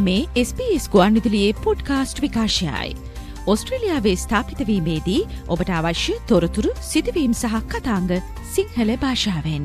මේ SBS ගුවන්විදුලියේ podcast විකාශයයි. ඔස්ට්‍රේලියාවේ ස්ථාපිත වීමේදී ඔබට අවශ්‍ය තොරතුරු සිදුවීම් සහ කතාංග සිංහල භාෂාවෙන්.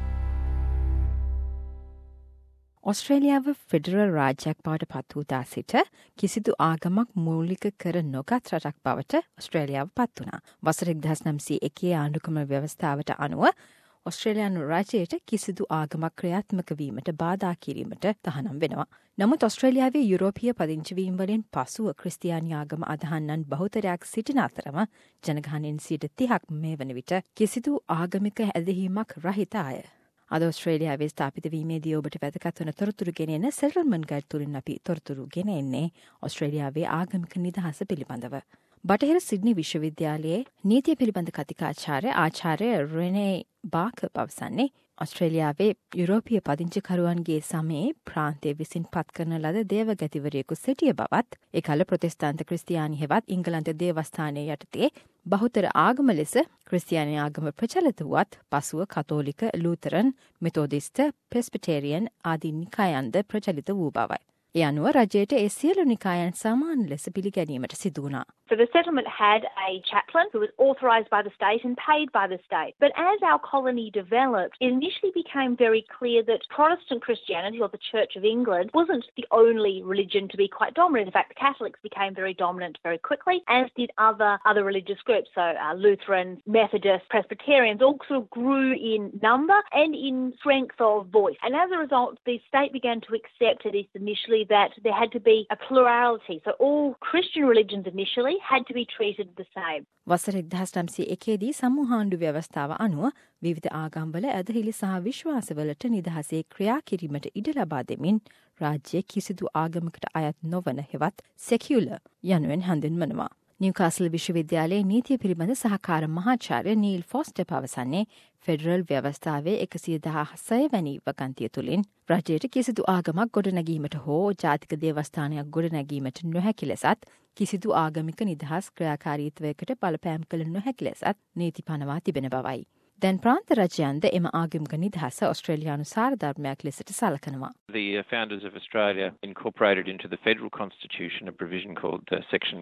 ඔස්ට්‍රේලියාව ෆෙඩරල් රාජ්‍යයක් බවට පත් වූ දා සිට කිසිදු ආගමක් මූලික කර නොගත් රටක් බවට ඔස්ට්‍රේලියාව පත් වුණා. වසර 1901 ආණ්ඩුක්‍රම ව්‍යවස්ථාවට අනුව ඔස්ට්‍රේලියානු රජයට කිසිදු ආගමක් ක්‍රියාත්මක වීමට බාධා කිරීමට තහනම් වෙනවා. නමුත් ඔස්ට්‍රේලියාවේ යුරෝපීය පදිංචිවීම් වලින් පසුව ක්‍රිස්තියානි ආගම අදහන්නන් බහුතරයක් සිටින අතරම ජනගහනයෙන් 30% මේ වන විට කිසිදු ආගමික ඇදහිීමක් රහිත අය. අද ඔස්ට්‍රේලියාවේ ස්ථාපිත වීමේදී ඔබට වැදගත් වන තොරතුරු ගෙනෙන සෙටල්මන්ට් ගයිඩ් තුලින් අපි තොරතුරු ගෙන එන්නේ ඔස්ට්‍රේලියාවේ ආගමික නිදහස පිළිබඳව. බටහිර සිඩ්නි විශ්වවිද්‍යාලයේ නීතිය පිළිබඳ කතිකාචාර්ය ආචාර්ය රෙනේ බාක පවසන්නේ ඔස්ට්‍රේලියාවේ යුරෝපීය පදිංචිකරුවන්ගේ සමයේ ප්‍රාන්තය විසින් පත් කරන ලද දේවගතිවරයෙකු සිටිය බවත් එකල ප්‍රොටෙස්ටාන්ත ක්‍රිස්තියානි හෙවත් ඉංගලන්ත දේවස්ථානය යටතේ බහුතර ආගම ලෙස ක්‍රිස්තියානි ආගම ප්‍රචලිත වුවත් පසුව කතෝලික ලූතරන් මෙතෝදිස්ට පෙස්බිටේරියන් ආදී නිකායන්ද ප්‍රචලිත වූ බවයි. ඒ අනුව රජයට ඒ සියලු නිකායන් සමාන ලෙස පිළිගැනීමට සිදු වුණා. So the settlement had a chaplain who was authorised by the state and paid by the state. But as our colony developed, it initially became very clear that Protestant Christianity, or the Church of England, wasn't the only religion to be quite dominant. In fact, the Catholics became very dominant very quickly, as did other religious groups. So Lutherans, Methodists, Presbyterians all sort of grew in number and in strength of voice. And as a result, the state began to accept, at least initially, that there had to be a plurality. So all Christian religions initially had to be treated the same. වසර 1901 දී සමූහාණ්ඩු ව්‍යවස්ථාව අනුව විවිධ ආගම්වල ඇදහිලි සහ විශ්වාසවලට නිදහසේ ක්‍රියා කිරීමට ඉඩ ලබා දෙමින් රාජ්‍ය කිසිදු ආගමකට අයත් නොවන හෙවත් සෙකියුලර් යනුවෙන් හඳුන්වනවා. නිව්කාසල් විශ්වවිද්‍යාලයේ නීතිය පිළිබඳ සහකාර මහාචාර්ය නීල් ෆොස්ටර් පවසන්නේ ෆෙඩරල් ව්‍යවස්ථාවේ 116 වැනි වගන්තිය තුළින් රජයට කිසිදු ආගමක් ගොඩනැගීමට හෝ ජාතික දේවස්ථානයක් ගොඩනැගීමට නොහැකි ලෙසත් කිසිදු ආගමික නිදහස් ක්‍රියාකාරීත්වයකට බලපෑම් කළ නොහැකි ලෙසත් නීති පනවා තිබෙන බවයි. දැන් ප්‍රාන්ත රජයන්ද එම ආගමික නිදහස ඔස්ට්‍රේලියානු සාරධර්මයක් ලෙසට සලකනවා. The founders of Australia incorporated into the federal constitution a provision called Section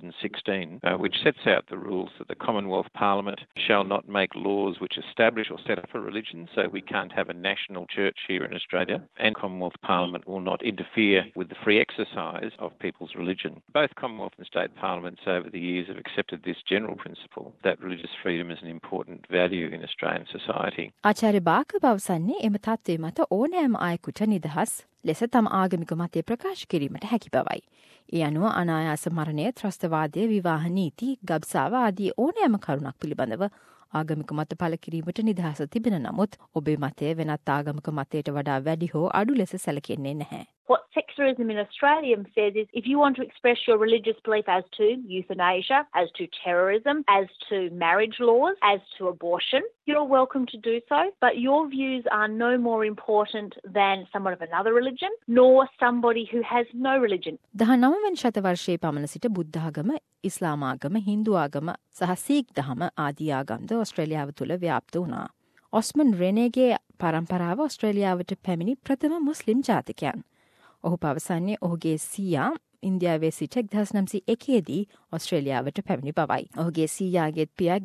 116, which sets out the rules that the Commonwealth Parliament shall not make laws which establish or set up a religion, so we can't have a national church here in Australia, and Commonwealth Parliament will not interfere with the free exercise of people's religion. Both Commonwealth and state parliaments over the years have accepted this general principle that religious freedom is an important value in Australian society. ආචාර්ය බාක පවසන්නේ එම තත්ත්වය මත ඕනෑම අයෙකුට නිදහස් ලෙස තම ආගමික මතය ප්‍රකාශ කිරීමට හැකි බවයි. ඒ අනුව අනායාස මරණය, ත්‍රස්තවාදය, විවාහ නීති, ගබ්සාව ආදී ඕනෑම කරුණක් පිළිබඳව ආගමික මත පළ කිරීමට නිදහස තිබෙන නමුත් ඔබේ මතය වෙනත් ආගමික මතයට වඩා වැඩි හෝ අඩු ලෙස සැලකෙන්නේ නැහැ. What secularism in Australia says is if you want to express your religious belief as to euthanasia, as to terrorism, as to marriage laws, as to abortion, you're welcome to do so, but your views are no more important than someone of another religion, nor somebody who has no religion. 19 ශත වර්ෂයේ පමණ සිට බුද්ධ ආගම, ඉස්ලාම ආගම, හින්දු ආගම සහ සීක් දහම ආදී ආගම්ද ඔස්ට්‍රේලියාව තුළ ව්‍යාප්ත වුණා. ඔස්මන් රෙනේගේ පරම්පරාව ඔස්ට්‍රේලියාවට පැමිණි ප්‍රථම මුස්ලිම් ජාතිකයන්. ඔහු පවසන්නේ ඔහුගේ සීයා ඉන්දියාවේ සිට 1901 දී ඔස්ට්‍රේලියාවට පැමිණි බවයි. ඔහුගේ සීයාගේත් පියා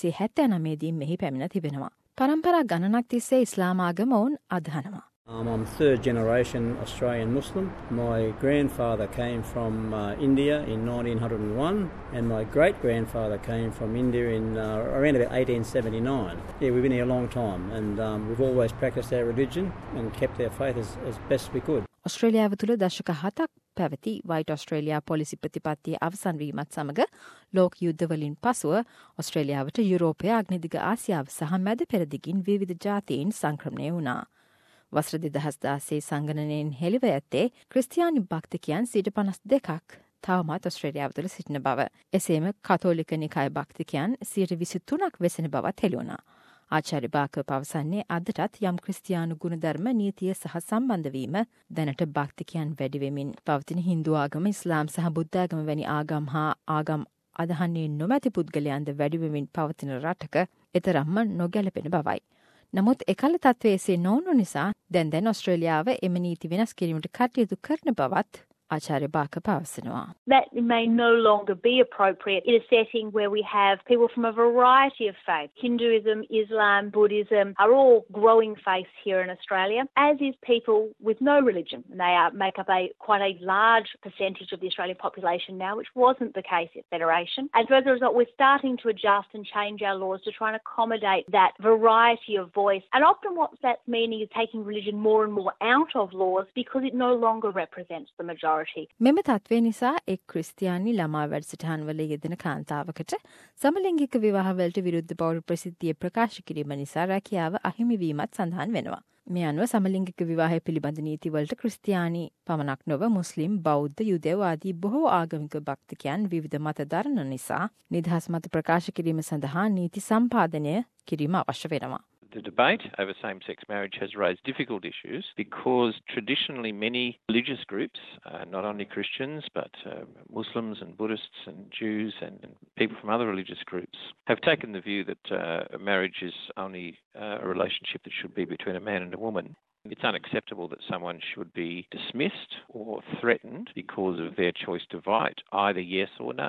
1879 දී මෙහි පැමිණ තිබෙනවා. පරම්පරා ගණනක් තිස්සේ ඉස්ලාම ආගම ඔවුන් අදහනවා. I'm third generation Australian Muslim. My grandfather came from India in 1901 and my great-grandfather came from India in around about 1879. Yeah, we've been here a long time and we've always practiced our religion and kept our faith as best we could. ඔස්ට්‍රේලියාව තුළ දශක 7ක් පැවති white Australia police ප්‍රතිපත්තිය අවසන් වීමත් සමග ලෝක යුද්ධවලින් පසුව ඔස්ට්‍රේලියාවට යුරෝපය, අග්නිදිග ආසියාව සහ මැද පෙරදිගින් විවිධ ජාතීන් සංක්‍රමණය වුණා. වසර 2016 සංගණනයෙන් හෙළිව ඇත්තේ ක්‍රිස්තියානි භක්තිකයන් 52%ක් තවමත් ඔස්ට්‍රේලියාව තුළ සිටින බව. එසේම කතෝලික නිකාය භක්තිකයන් 23%ක් වෙසෙන බවත් හෙළි වුණා. ආචාර්ය බාක පවසන්නේ අදටත් යම් ක්‍රිස්තියානු ගුණධර්ම නීතිය සහ සම්බන්ධ වීම දැනට භක්තිකයන් වැඩි වෙමින් පවතින හින්දු ආගම, ඉස්ලාම් සහ බුද්ධ ආගම වැනි ආගම් හා ආගම් අදහන්නේ නොමැති පුද්ගලයන්ද වැඩි වෙමින් පවතින රටක එතරම්ම නොගැලපෙන බවයි. නමුත් එකල තත්ත්වයේ එසේ නොවුණු නිසා දැන් ඔස්ට්‍රේලියාව එම නීති වෙනස් කිරීමට කටයුතු කරන බවත් ආචාර්ය බාක පවසනවා. That may no longer be appropriate in a setting where we have people from a variety of faiths. Hinduism, Islam, Buddhism are all growing faiths here in Australia, as is people with no religion. They make up quite a large percentage of the Australian population now, which wasn't the case at Federation. And so as a result, we're starting to adjust and change our laws to try and accommodate that variety of voice. And often what that's meaning is taking religion more and more out of laws because it no longer represents the majority. මෙම තත්ත්වය නිසා එක් ක්‍රිස්තියානි ළමා වැඩසටහන්වල යෙදෙන කාන්තාවකට සමලිංගික විවාහවලට විරුද්ධ පෞර ප්‍රසිද්ධිය ප්‍රකාශ කිරීම නිසා රැකියාව අහිමිවීමත් සඳහන් වෙනවා. මේ අනුව සමලිංගික විවාහය පිළිබඳ නීතිවලට ක්‍රිස්තියානි පමණක් නොව මුස්ලිම්, බෞද්ධ, යුදෙව් ආදී බොහෝ ආගමික භක්තිකයන් විවිධ මත දරන නිසා නිදහස් මත ප්‍රකාශ කිරීම සඳහා නීති සම්පාදනය කිරීම අවශ්‍ය වෙනවා. The debate over same-sex marriage has raised difficult issues because traditionally many religious groups, not only Christians but Muslims and Buddhists and Jews and people from other religious groups, have taken the view that marriage is only a relationship that should be between a man and a woman. It's unacceptable that someone should be dismissed or threatened because of their choice to vote, either yes or no.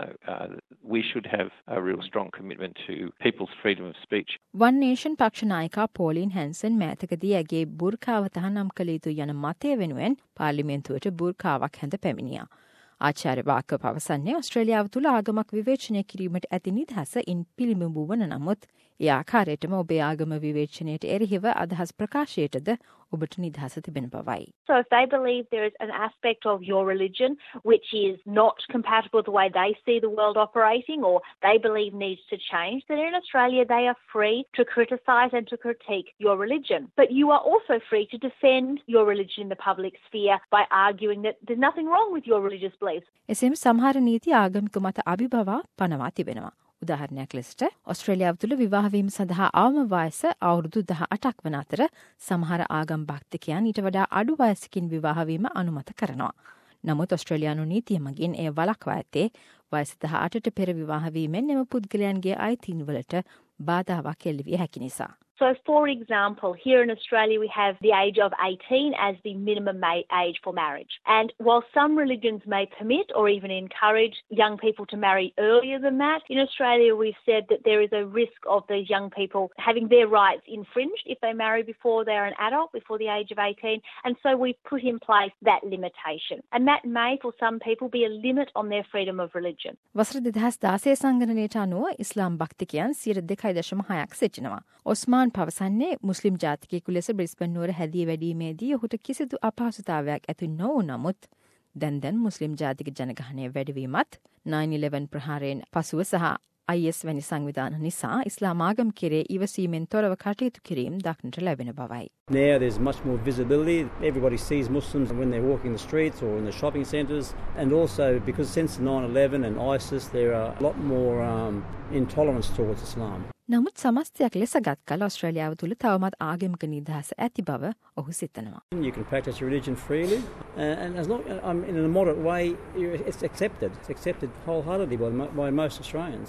We should have a real strong commitment to people's freedom of speech. One Nation පක්ෂ නායිකා පෝලින් හැන්සන් මෑතකදී ඇගේ බුර්කාව තහනම් කළ යුතු යන මතය වෙනුවෙන් පාර්ලිමේන්තුවට බුර්කාවක් හැඳ පැමිණියා. ආචාර්ය වාක පවසන්නේ ඔස්ට්‍රේලියාව තුළ ආගමක් විවේචනය කිරීමට ඇති නිදහස ඉන් පිළිඹු වන නමුත් ඒ ආකාරයටම ඔබේ ආගම විවේචනයට එරෙහිව අදහස් ප්‍රකාශයටද ඔබට නිදහස තිබෙන බවයි. So if they believe there is an aspect of your religion which is not compatible with the way they see the world operating or they believe needs to change, then in Australia they are free to criticise and to critique your religion. But you are also free to defend your religion in the public sphere by arguing that there's nothing wrong with your religious beliefs. එසේම සමහර නීති ආගමික මත අභිබවා පනවා තිබෙනවා. උදාහරණයක් ලෙසට ඔස්ට්‍රේලියාව තුළ විවාහවීම සඳහා අවම වයස අවුරුදු 18ක් වන අතර සමහර ආගම් භක්තිකයන් ඊට වඩා අඩු වයසකින් විවාහවීම අනුමත කරනවා. නමුත් ඔස්ට්‍රේලියානු නීතිය මගින් එය වළක්වා ඇත්තේ වයස 18ට පෙර විවාහවීමෙන් එම පුද්ගලයන්ගේ අයිතීන් වලට බාධාවක් එල්ලවිය හැකි නිසා. So, for example, here in Australia we have the age of 18 as the minimum age for marriage. And while some religions may permit or even encourage young people to marry earlier than that, in Australia we've said that there is a risk of these young people having their rights infringed if they marry before they're an adult, before the age of 18. And so we've put in place that limitation. And that may, for some people, be a limit on their freedom of religion. වසර 2016 සංගණනයට අනුව ඉස්ලාම් භක්තිකයන් 2.6ක් සිටිනවා. ඔස්මාන් පවසන්නේ මුස්ලිම් ජාතිකයෙකු ලෙස Brisbane නුවර හැදී වැඩීමේදී ඔහුට කිසිදු අපහසුතාවයක් ඇති නොවූ නමුත් දැන් මුස්ලිම් ජාතික ජනගහනය වැඩිවීමත් 9/11 ප්‍රහාරයෙන් පසුව සහ IS වැනි සංවිධාන නිසා ඉස්ලාම් ආගම කෙරේ ඉවසීමෙන් තොරව කටයුතු කිරීම දක්නට ලැබෙන බවයි. Now there's much more visibility. Everybody sees Muslims when they're walking the streets or in the shopping centres. And also because since 9/11 and ISIS there are a lot more intolerance towards Islam. නමුත් සමස්තයක් ලෙස ගත් කල ඔස්ට්‍රේලියාව තුළ තවමත් ආගමික නිදහස ඇති බව ඔහු සිතනවා. You can practice your religion freely and as long in a moderate way it's accepted. It's accepted wholeheartedly by most Australians.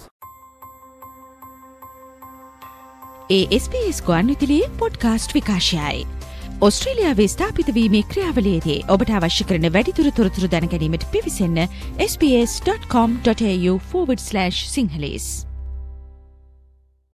SBS ගුවන්විදුලියේ පොඩ්කාස්ට් විකාශයයි. ඔස්ට්‍රේලියාවේ ස්ථාපිත වීමේ ක්‍රියාවලියේදී ඔබට අවශ්‍ය කරන වැඩිදුර තොරතුරු දැන ගැනීමට පිවිසෙන්න sbs.com.au/Sinhalese